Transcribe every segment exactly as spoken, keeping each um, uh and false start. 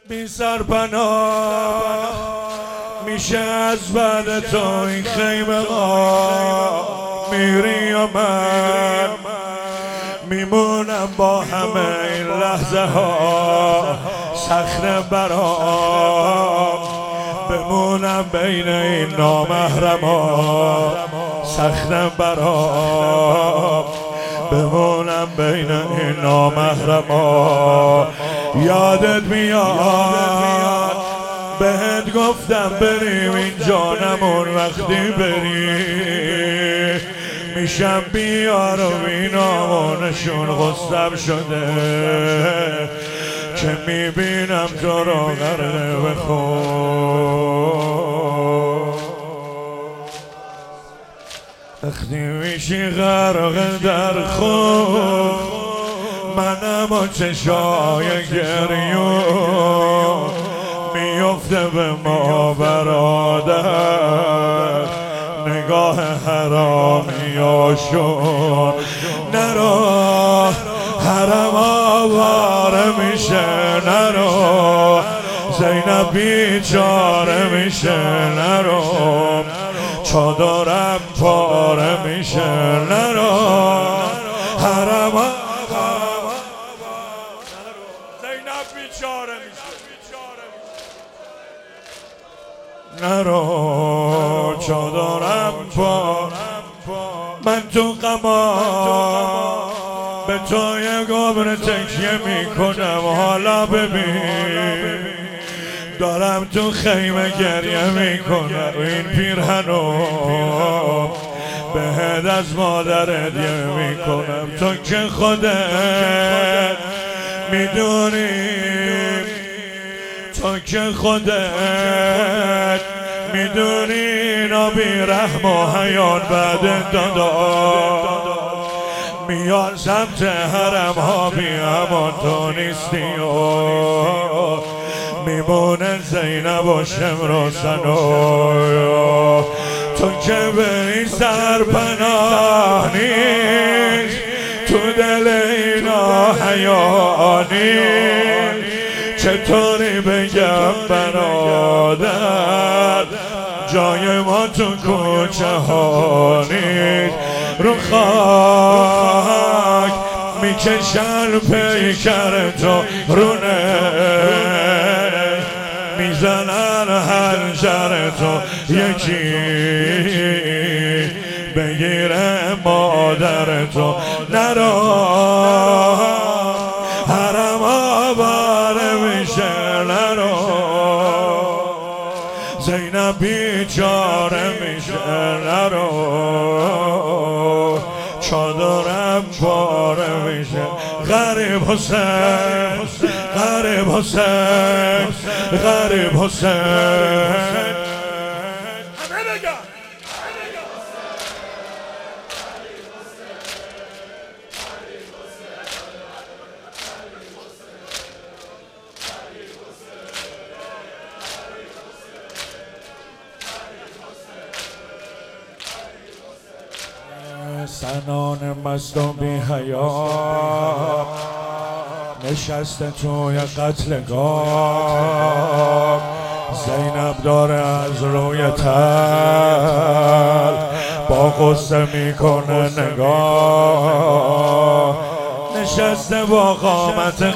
بی سرپناه میشه از بعد تو این خیمه ها میری و من میمونم با همه این لحظه ها صخره برام بمونم بین این نامحرم ها صخره برام بمونم بین این نامحرم ها یادت میاد بهت گفتم بریم این جانمون وقتی بریم میشم بیار و بینامونشون غصب شده که میبینم تو رو غرقه بخون وقتی میشی غرقه در خون منم و چشای گریون میفته به ما برادر نگاه حرامیاشون نرو حرم آواره میشه نرو زینب بیچاره میشه نرو چادرم پاره میشه نرو حرم زینب بیچاره میشه نرو چادرم پاره من تو غما به تو یه گبر تکیه میکنم حالا ببین دارم تو خیمه گریه میکنم این پیرهنو بهت از مادر هدیه میکنم تو که خودت میدونی تو که خودت میدونی اینا بیرحم و حیان بعد دادا میان سمت حرم ها بی امان تو نیستی و میمونه زینب و شمر و سنا تو که بری سرپناه نیست تو دل اینا حیا نیست چطوری بگم برادر جای ما تو کوچه ها نیست رو خاک میکشن پیکر تو رونه میزنن هنجر تو یکی بگیره مادر تو نرو حرم آواره میشه نرو زینب بیچاره میشه نرو چادرم پاره میشه غریب حسین غریب حسین غریب حسین همه بگم سنان مست و بی حیا نشسته توی قتلگاه زینب داره از روی تل با غصه میکنه نگاه نشسته با قامت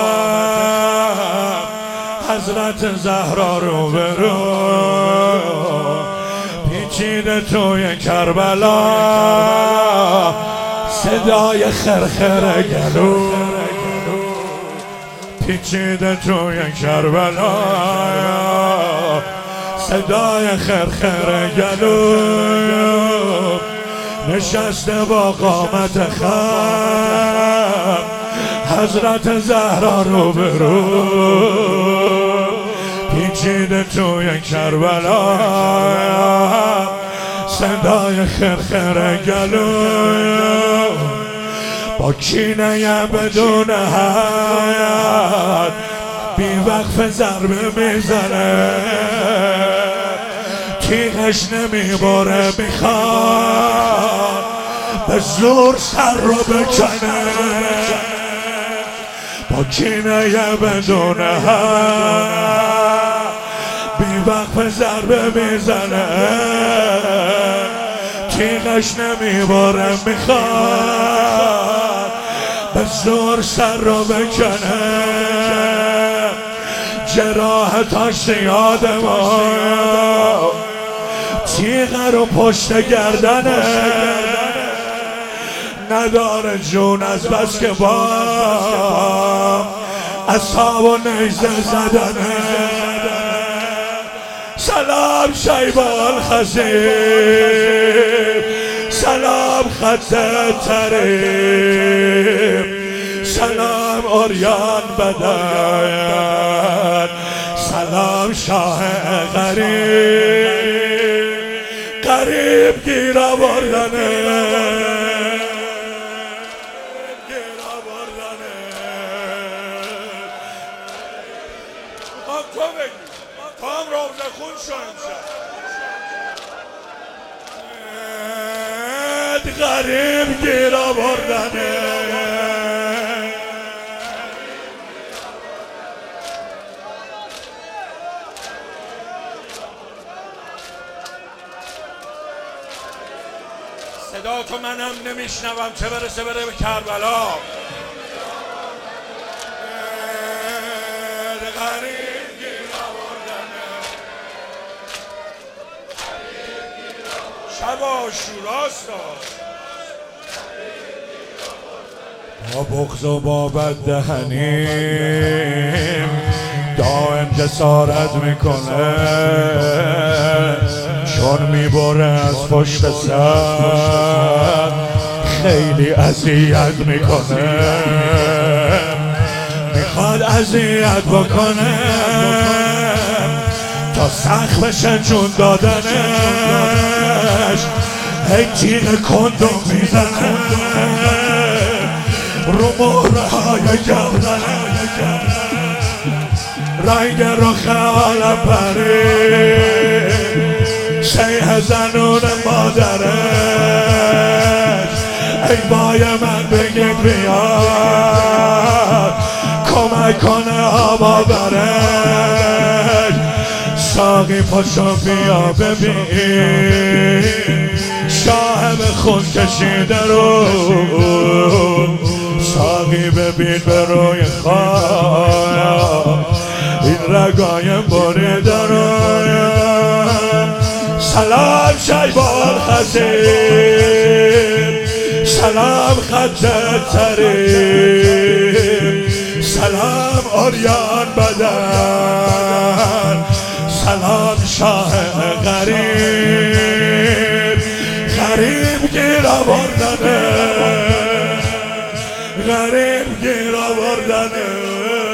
خم حضرت زهرا رو به رو پیچیده توی کربلا صدای خرخر گلو پیچیده توی کربلا صدای خرخر گلو نشسته با قامت خم حضرت زهرا رو به رو پیچیده توی کربلا صدای خرخر گلو با کینه بدون حد بی وقف ضربه میزنه تیغش نمیباره میخواد به زور سر رو بکنه با کینه بدون هم بی وقت ضربه میزنه، تیغش نمیباره میخواد به زور سر رو بکنه، جراحتاش زیاده ما تیغ رو پشت گردنه، نداره جون از بس که با اصحاب و نیزه زدنه. سلام شیبان خزیب، سلام خط تریم، سلام اوریان بدن، سلام شاه غریب، غریب گیر آوردنه، گیر آوردنه. میخوام تو بگی، تو هم روزه خون شو امشب. غریب گیر آوردنه، صدا تو منم نمیشنوم چه برسه بره به کربلا. غریب گیر آوردنه، شب آشوراست با بغض و با بددهنیم دائم جسارت میکنه، چون میبره از پشت سر خیلی اذیت میکنه، میخواد اذیت بکنه تا سخت بشه جون دادنش، هی تیغ کندو میزنه رو مهره های گردنه، رنگ رخ عالم پرید شیه زنون مادرش، ای بای من بگید بیاد کمک کنه آبا برش، ساقی پاشو بیا ببین شاه به خون کشیده رو، ساقی ببین به روی خواه این رگایم بریده رو. سلام شیبان خزیب، سلام خط تریم، سلام اوریان بدن، سلام شاه غریب، غریب گیر آوردنه، غریب گیر آوردنه.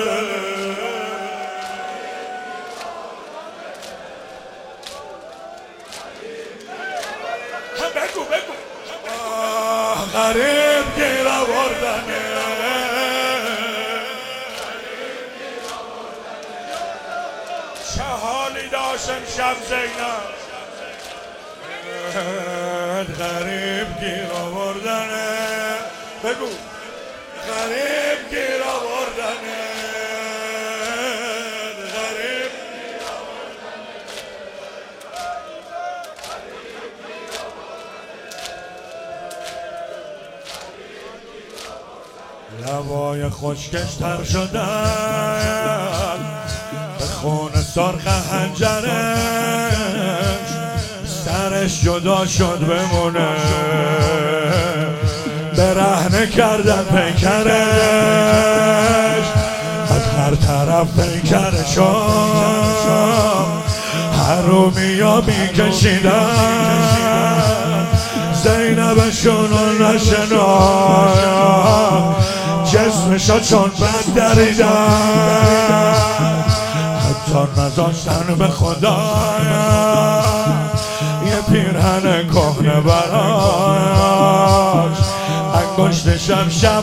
بگو بگو غریب گیر آوردنه، چه حالی داشت امشب زینب، غریب گیر آوردنه، بگو غریب گیر آوردنه، غریب لبای خشکش تر شدن به خون سرخ حنجرش، سرش جدا شد بمونه برهنه کردن پیکرش، از هر طرف پیکرشم حرومی ها میکشیدن، زینبشون رو نشنایم جسمشا چون بند دریدن، حتی نذاشتن به خدایم یه پیرهن کهنه براش، انگشتشم شب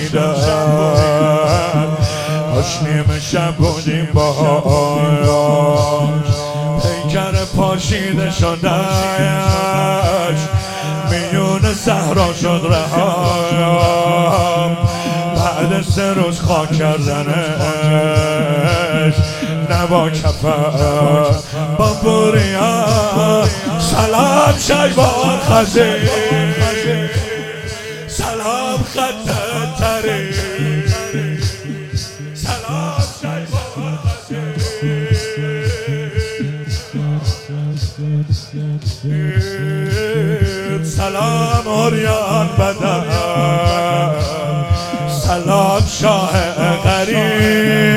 بریدن، کاش نیمه شب بودیم باهاش، پیکر پاشیده شدهش میون صحرا شد رهایم، بعد سه روز خاک کردنش نبا کفن با بوریا سلام شیبان خزی سلام خط تری سلام شیبان خزی سلام اوریان بدن سلام شاه غریب